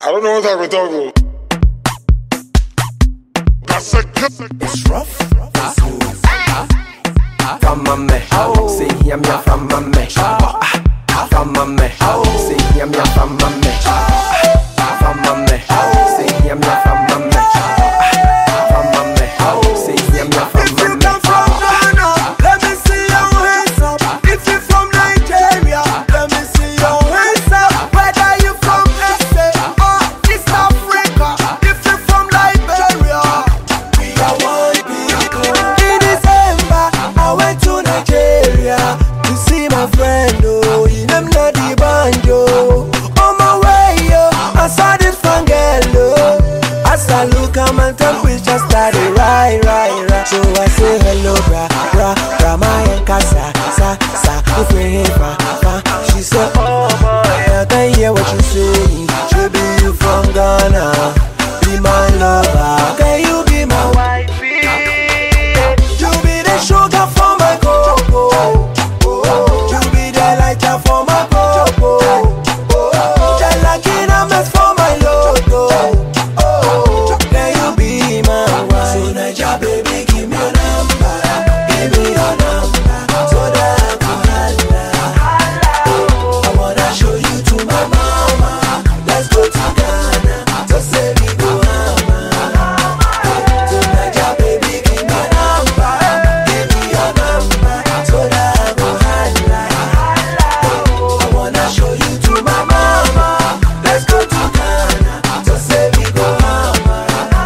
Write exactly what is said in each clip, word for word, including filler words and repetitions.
I don't know what I would talk about. It's rough, it's smooth. From my me, say I'm your from my me. From my me, say I'm your from my me. From my me, say I'm your from my me. From my me, say I'm your from my me. Let me see your hands up. If you're from Nigeria, let me see your hands up. Whether you from S A or East Africa, if you're from Liberia, we are one people. In December, I went to Nigeria to see my friend. Oh, in them not the banjo. On my way, yo, I saw this fun girl. Oh, as I look at my temperature started right, right, right. So I say hello, bra, bra, bra, my casa, sa, sa, if we hit fa, fa. She said, oh boy, I can hear what you say. Should be you from Ghana, be my lover. Can you be my wifey? You be the sugar for my cocoa. You be the lighter for my cocoa. The lucky numbers for my logo. Can you be my wife? So Naija baby, give me your number. Give me your number, so that I can holla. I wanna show you to my mama. Let's go to Ghana, to say we go hammer. So Naija baby, give me your number. Give me your number, so that I can holla. I wanna show you to my mama. Let's go to Ghana, to say we go hammer.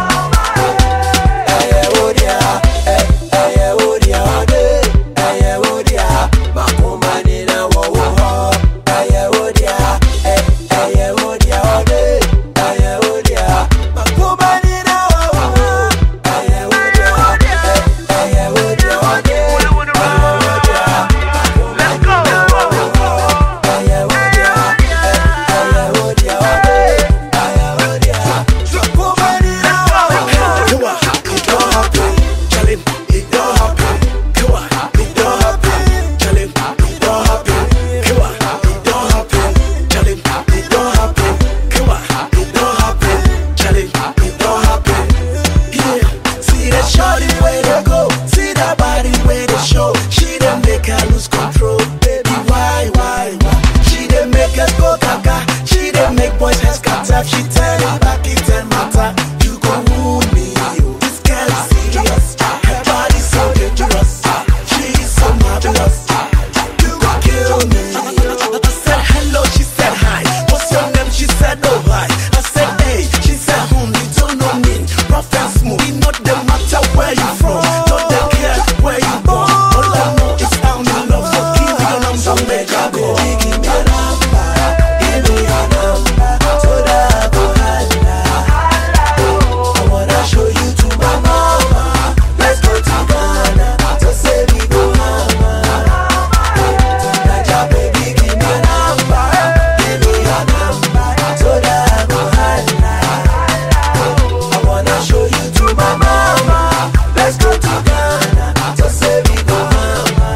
Eye odia, eh, eye odia ode, eye odia, makoma ni na wo wo ho. Eye odia, eh, eye odia ode, eye odia, makoma ni na wo wo ho. Eye odia, eh, eye odia ode, eye odia, let's go. Eye odia, eh, eye odia ode, eye odia, makoma ni na wo wo ho. It don't happen, tell him it don't happen. Come on, it don't happen, tell him it don't happen. Come on, it don't happen, tell him it don't happen. Come on, it don't happen, tell him it don't happen. Yeah, see that shorty where they go, see that body where they show. She done make her lose control, baby. Why, why, why? She done make us go gaga. She done make boys heads scatter. She tell it back, it don't matter. You gon' wound me. This girl is serious. Her body's so dangerous. She's so marvelous. You gon' kill me. I said hello, she said hi. What's your name? She said oh hi. I said hey, she said hmm. You don't know me. Rough and smooth. It not the matter where you from. Not the care where you born. All I know is I'm in love. So give me your number, make her go. Give me your number, give me your number, so that I go holla. I wanna show you to my mama. Let's go to Ghana, to say we go hammer. So Naija baby, give me your number, give me your number, so that I go holla. I wanna show you to my mama. Let's go to Ghana, to say we go hammer.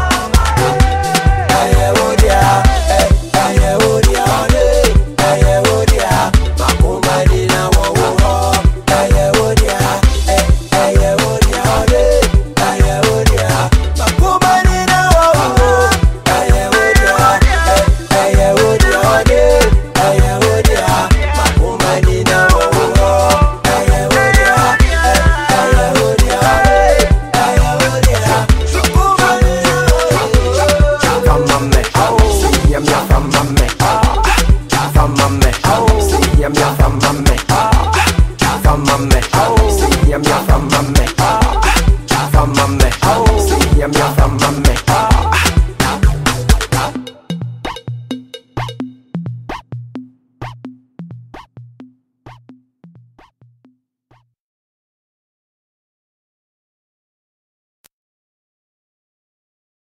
Eye odia, eh, eye odia ode, eye odia, makoma ni na wo wo ho. Eye odia, eh, eye odia ode, eye odia, makoma ni na wo wo ho. Eye odia, eh, eye odia ode, eye odia, makoma ni na wo wo ho. Eye odia, eh, eye odia ode, eye odia, makoma ni na wo wo ho. From my me, say I'm your from my me. From my me, say I'm your from my me. From my me, say I'm your from my me.